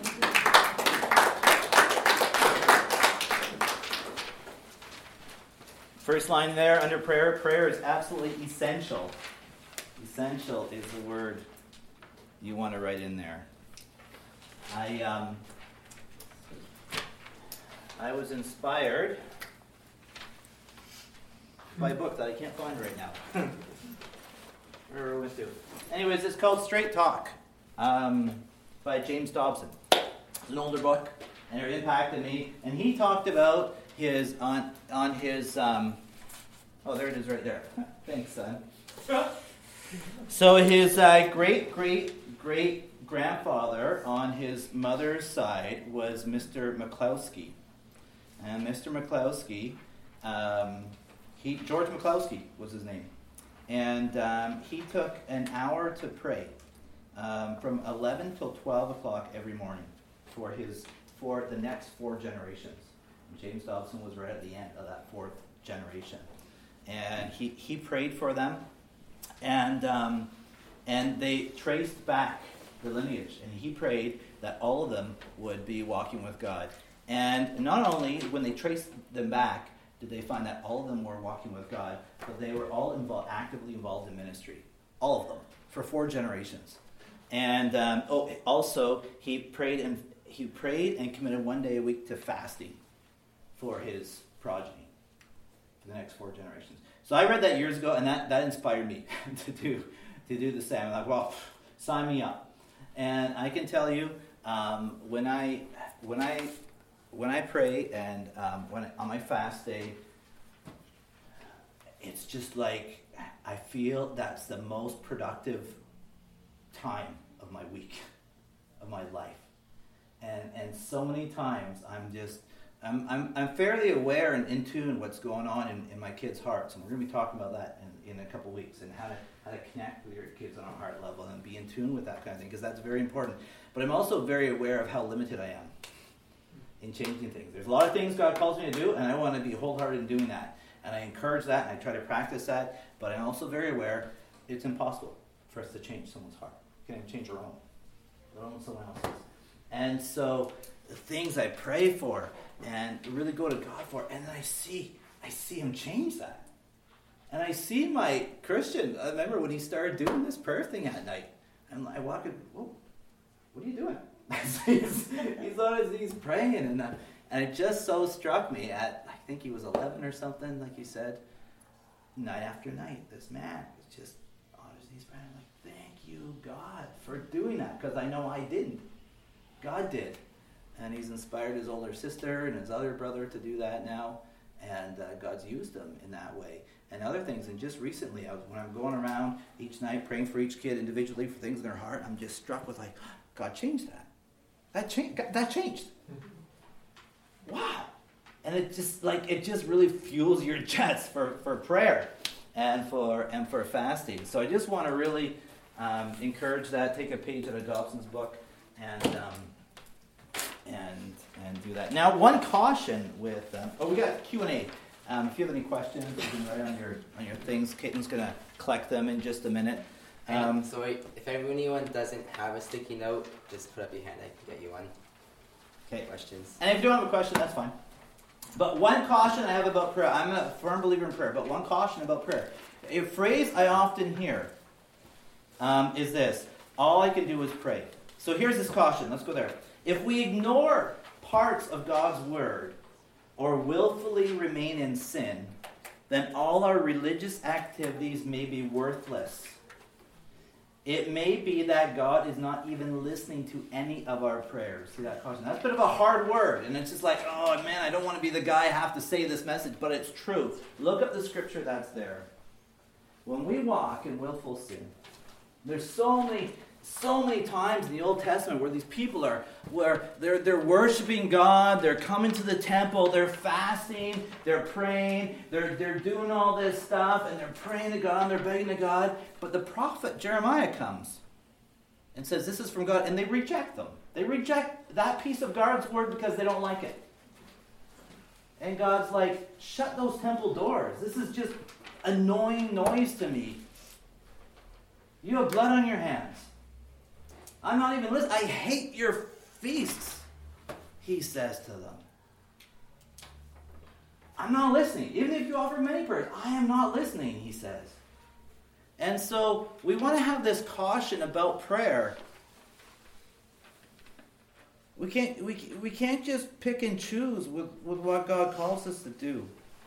First line there under prayer, prayer is absolutely essential. Essential is the word you want to write in there. I um, I was inspired by a book that I can't find right now. Where went to? Anyways, it's called Straight Talk um, by James Dobson. It's an older book, and it impacted me. And he talked about his on on his. Um, oh, there it is, right there. Thanks, son. So his uh, great great great grandfather on his mother's side was Mister McCloskey, and Mister McCloskey. Um, He, George McCloskey was his name. And um, he took an hour to pray um, from eleven till twelve o'clock every morning for his for the next four generations. And James Dobson was right at the end of that fourth generation. And he, he prayed for them. And, um, and they traced back the lineage. And he prayed that all of them would be walking with God. And not only when they traced them back, did they find that all of them were walking with God, but they were all involved, actively involved in ministry. All of them, for four generations. And um, oh, also, he prayed and he prayed and committed one day a week to fasting for his progeny, for the next four generations. So I read that years ago, and that, that inspired me to do to do the same. I'm like, well, sign me up. And I can tell you, um, when I when I When I pray and um, when I, on my fast day, it's just like I feel that's the most productive time of my week, of my life, and and so many times I'm just I'm I'm, I'm fairly aware and in tune what's going on in, in my kids' hearts, and we're going to be talking about that in, in a couple weeks and how to how to connect with your kids on a heart level and be in tune with that kind of thing, because that's very important. But I'm also very aware of how limited I am in changing things. There's a lot of things God calls me to do, and I want to be wholehearted in doing that. And I encourage that, and I try to practice that, but I'm also very aware it's impossible for us to change someone's heart. We can't change our own, let alone someone else's. And so the things I pray for and really go to God for, and then I see, I see Him change that. And I see my Christian, I remember when he started doing this prayer thing at night, and I walk in, whoa, what are you doing? he's, he's on his knees praying, and uh, and it just so struck me at, I think he was eleven or something, like you said, night after night, this man was just on his knees praying. I'm like, thank you, God, for doing that, because I know I didn't. God did. And he's inspired his older sister and his other brother to do that now, and uh, God's used them in that way. And other things, and just recently, I was, when I'm going around each night praying for each kid individually for things in their heart, I'm just struck with like, God changed that. that changed. That changed. Wow. And it just like it just really fuels your chest for, for prayer and for and for fasting. So I just want to really um, encourage that. Take a page out of Dobson's book and um, and and do that. Now, one caution with um, oh, we got Q and A. Um, if you have any questions, you can write on your on your things. Caitlin's gonna collect them in just a minute. Um, Um, so if anyone doesn't have a sticky note, just put up your hand. I can get you one. Okay. Questions? And if you don't have a question, that's fine. But one caution I have about prayer, I'm a firm believer in prayer, but one caution about prayer. A phrase I often hear um, is this: all I can do is pray. So here's this caution. Let's go there. If we ignore parts of God's word or willfully remain in sin, then all our religious activities may be worthless. It may be that God is not even listening to any of our prayers. See that caution? That's a bit of a hard word. And it's just like, oh man, I don't want to be the guy I have to say this message, but it's true. Look up the scripture that's there. When we walk in willful sin, there's so many, so many times in the Old Testament where these people are, where they're they're worshiping God, they're coming to the temple, they're fasting, they're praying, they're they're doing all this stuff, and they're praying to God, and they're begging to God. But the prophet Jeremiah comes and says, this is from God, and they reject them. They reject that piece of God's word because they don't like it. And God's like, shut those temple doors. This is just annoying noise to me. You have blood on your hands. I'm not even listening. I hate your feasts, he says to them. I'm not listening. Even if you offer many prayers, I am not listening, he says. And so we want to have this caution about prayer. We can't, we, we can't just pick and choose with, with what God calls us to do.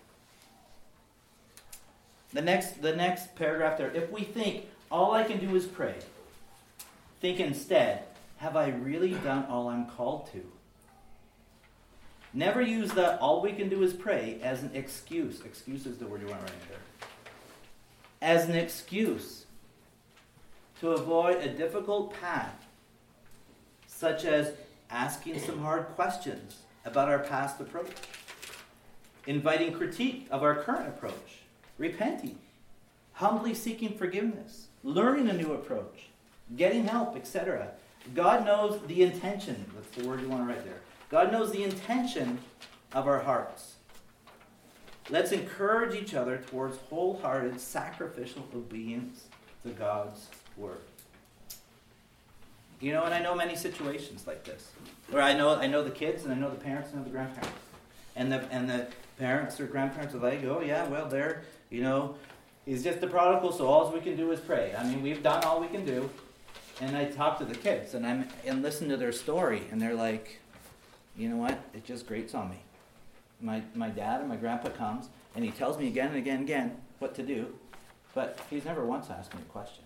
The next, the next paragraph there. If we think, all I can do is pray, think instead, have I really done all I'm called to? Never use that all we can do is pray as an excuse. Excuse is the word you want to write there. As an excuse to avoid a difficult path, such as asking some hard questions about our past approach, inviting critique of our current approach, repenting, humbly seeking forgiveness, learning a new approach, getting help, et cetera. God knows the intention. That's the word you want to write there. God knows the intention of our hearts. Let's encourage each other towards wholehearted, sacrificial obedience to God's word. You know, and I know many situations like this, where I know I know the kids, and I know the parents, and I know the grandparents, and the and the parents or grandparents are like, oh yeah, well they're, you know, he's just a prodigal, so all we can do is pray. I mean, we've done all we can do. And I talk to the kids, and I'm and listen to their story, and they're like, you know what? It just grates on me. My my dad and my grandpa comes, and he tells me again and again and again what to do, but he's never once asked me a question.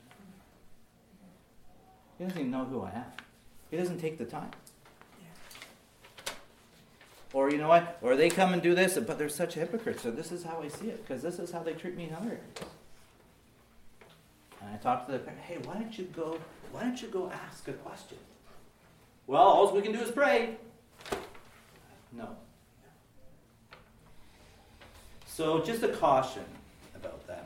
He doesn't even know who I am. He doesn't take the time. Or you know what? Or they come and do this, but they're such hypocrites. So this is how I see it, because this is how they treat me in other areas. And I talk to the parent, hey, why don't you go? Why don't you go ask a question? Well, all we can do is pray. No. So just a caution about that.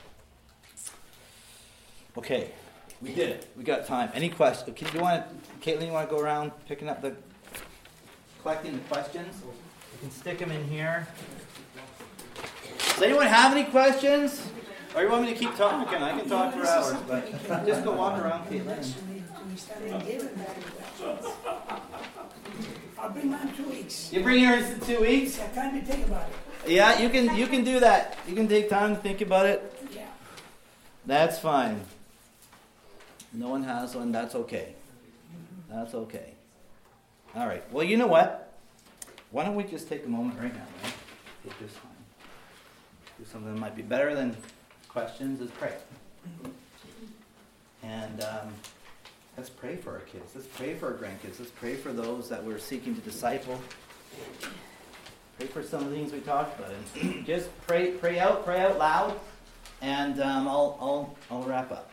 Okay, we did it. We got time. Any questions? Can you want to, Caitlin? You want to go around picking up the, collecting the questions? You can stick them in here. Does anyone have any questions? Or you want me to keep talking? I can talk for hours, but just go walk around, Caitlin. I'll bring mine in two weeks. You bring yours in two weeks? Have time to think about it. Yeah, you can. You can do that. You can take time to think about it. Yeah. That's fine. No one has one. That's okay. That's okay. All right. Well, you know what? Why don't we just take a moment right now, right? Take this time. Do something that might be better than questions is pray. And um, let's pray for our kids. Let's pray for our grandkids. Let's pray for those that we're seeking to disciple. Pray for some of the things we talked about. And just pray, pray out, pray out loud, and um, I'll, I'll, I'll wrap up.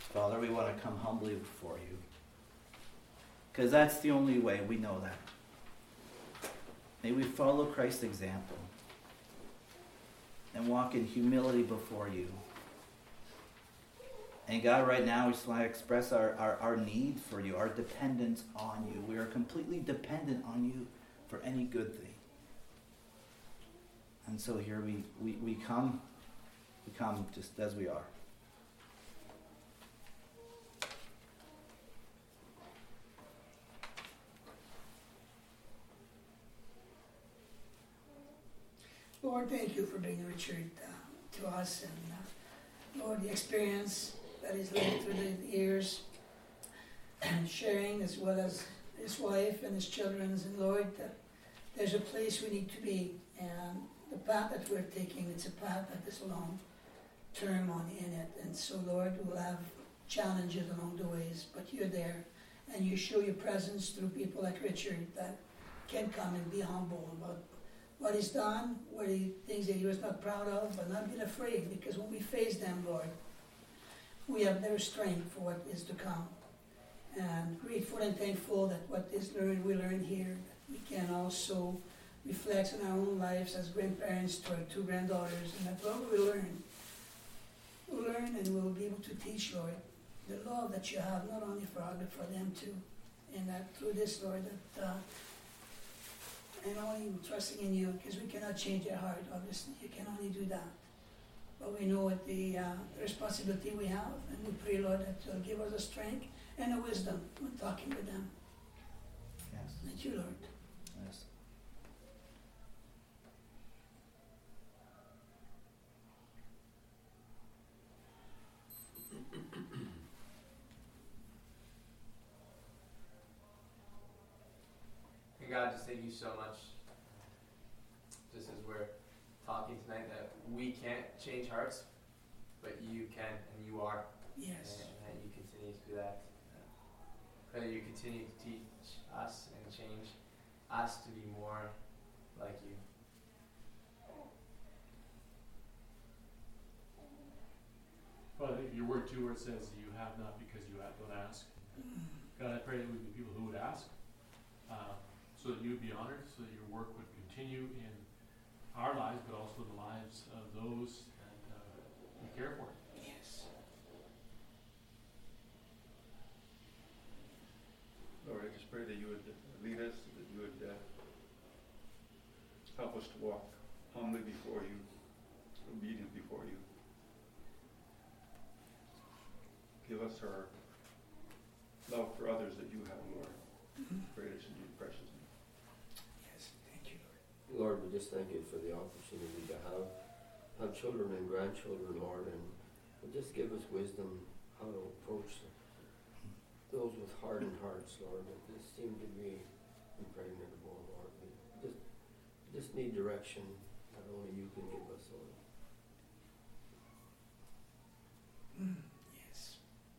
Father, we want to come humbly before you. Because that's the only way, we know that. May we follow Christ's example and walk in humility before you. And God, right now, we just want to express our, our, our need for you, our dependence on you. We are completely dependent on you for any good thing. And so here we, we, we come, we come just as we are. Lord, thank you for bringing Richard uh, to us, and uh, Lord, the experience that he's lived through the years, and sharing as well as his wife and his children, and Lord, that there's a place we need to be, and the path that we're taking, it's a path that is long term on in it, and so Lord, we'll have challenges along the ways, but you're there, and you show your presence through people like Richard that can come and be humble about what he's done, what he things that he was not proud of, but not being afraid, because when we face them, Lord, we have their strength for what is to come. And grateful and thankful that what is learned, we learn here, that we can also reflect in our own lives as grandparents to our two granddaughters, and that, Lord, we'll learn. We'll learn and we'll be able to teach, Lord, the love that you have, not only for us, but for them too. And that through this, Lord, that uh, and only trusting in you, because we cannot change their heart, obviously. You can only do that. But we know what the, uh, the responsibility we have, and we pray, Lord, that you'll give us the strength and the wisdom when talking with them. Yes. Thank you, Lord. Yes. God, just thank you so much. Just as we're talking tonight, that we can't change hearts, but you can, and you are. Yes. And, and that you continue to do that. Uh, pray that you continue to teach us and change us to be more like you. Well, I think your word too, where it says you have not because you don't ask. God, I pray that we be people who would ask. Uh, so that you would be honored, so that your work would continue in our lives, but also the lives of those that uh, we care for. Yes. Lord, I just pray that you would lead us, that you would uh, help us to walk humbly before you, obedient before you. Give us our love for others that you have, Lord. Mm-hmm. Pray this in your precious name. Yes. Thank you, Lord. Lord, we just thank you for the opportunity to have have children and grandchildren, Lord, and just give us wisdom how to approach those with hardened hearts, Lord, that just seem to be impregnable, Lord. We just just need direction that only you can give us, Lord. Mm. Yes.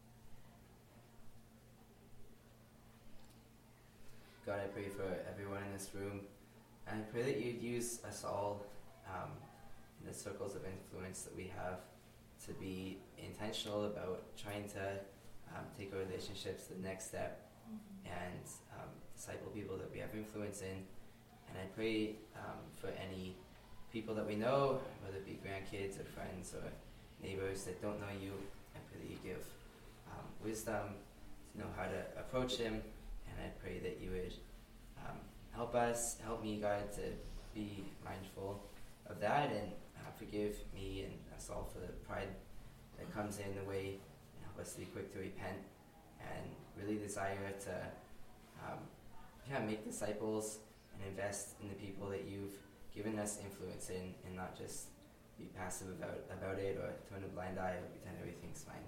God, I pray for everyone in this room, and I pray that you'd use us all um, in the circles of influence that we have to be intentional about trying to um, take our relationships to the next step mm-hmm. and um, disciple people that we have influence in. And I pray um, for any people that we know, whether it be grandkids or friends or neighbors that don't know you. I pray that you give um, wisdom to know how to approach them. And I pray that you would um, help us, help me, God, to be mindful of that and uh, forgive me and us all for the pride that comes in the way, and help us to be quick to repent and really desire to um, yeah, make disciples and invest in the people that you've given us influence in, and not just be passive about, about it or turn a blind eye or pretend everything's fine.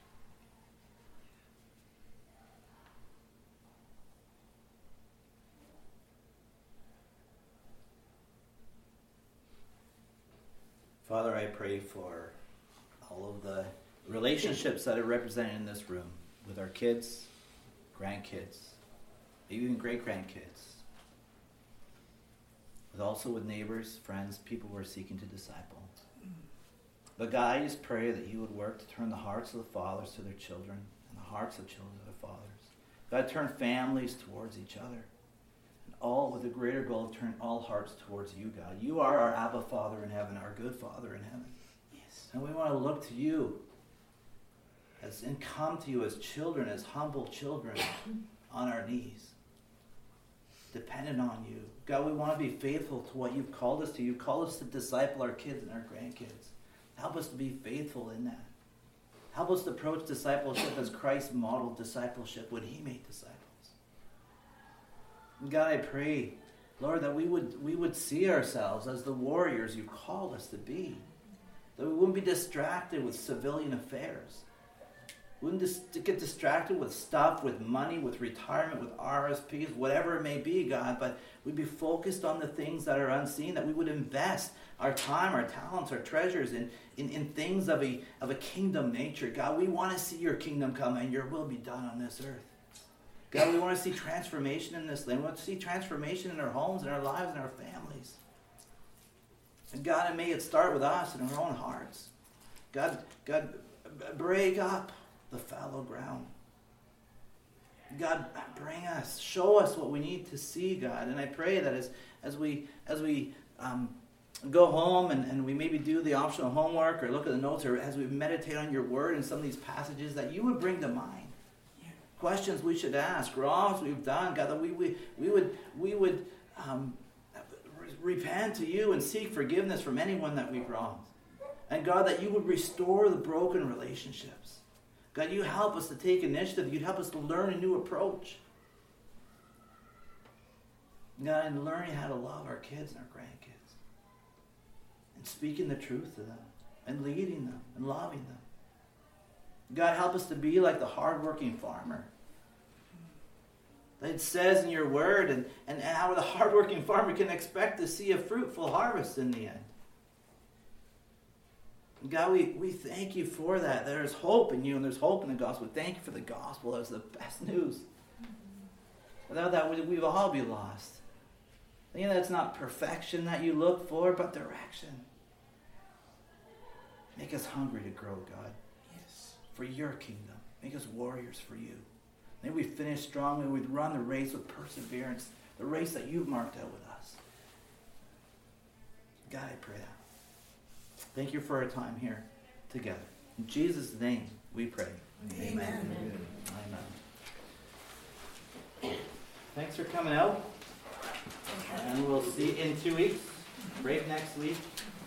Father, I pray for all of the relationships that are represented in this room with our kids, grandkids, even great-grandkids, but also with neighbors, friends, people we're seeking to disciple. But God, I just pray that you would work to turn the hearts of the fathers to their children and the hearts of children to their fathers. God, turn families towards each other. And all with a greater goal of turn all hearts towards you, God. You are our Abba Father in heaven, our good Father in heaven. Yes. And we want to look to you as and come to you as children, as humble children on our knees, dependent on you. God, we want to be faithful to what you've called us to. You've called us to disciple our kids and our grandkids. Help us to be faithful in that. Help us to approach discipleship as Christ modeled discipleship when he made disciples. And God, I pray, Lord, that we would we would see ourselves as the warriors you called us to be. That we wouldn't be distracted with civilian affairs. We wouldn't dis- get distracted with stuff, with money, with retirement, with R S Ps, whatever it may be, God, but we'd be focused on the things that are unseen, that we would invest our time, our talents, our treasures in, in, in things of a, of a kingdom nature. God, we want to see your kingdom come and your will be done on this earth. God, we want to see transformation in this land. We want to see transformation in our homes, in our lives, in our families. And God, and may it start with us in our own hearts. God, God, break up the fallow ground. God, bring us, show us what we need to see, God. And I pray that as as we as we um, go home and, and we maybe do the optional homework or look at the notes, or as we meditate on your word and some of these passages, that you would bring to mind yeah. questions we should ask, wrongs we've done, God, that we we, we would we would um, repent to you and seek forgiveness from anyone that we've wronged. And God, that you would restore the broken relationships. God, you help us to take initiative. You'd help us to learn a new approach. God, and learning how to love our kids and our grandkids. And speaking the truth to them. And leading them. And loving them. God, help us to be like the hardworking farmer. It says in your word, and, and how the hardworking farmer can expect to see a fruitful harvest in the end. God, we, we thank you for that. There's hope in you and there's hope in the gospel. Thank you for the gospel. That's the best news. Without that, we, we'd all be lost. You know, that's not perfection that you look for, but direction. Make us hungry to grow, God. Yes. For your kingdom. Make us warriors for you. May we finish strong. May we run the race with perseverance. The race that you've marked out with us. God, I pray that. Thank you for our time here together. In Jesus' name we pray. Amen. Amen. Amen. Thanks for coming out. And we'll see you in two weeks. Break next week.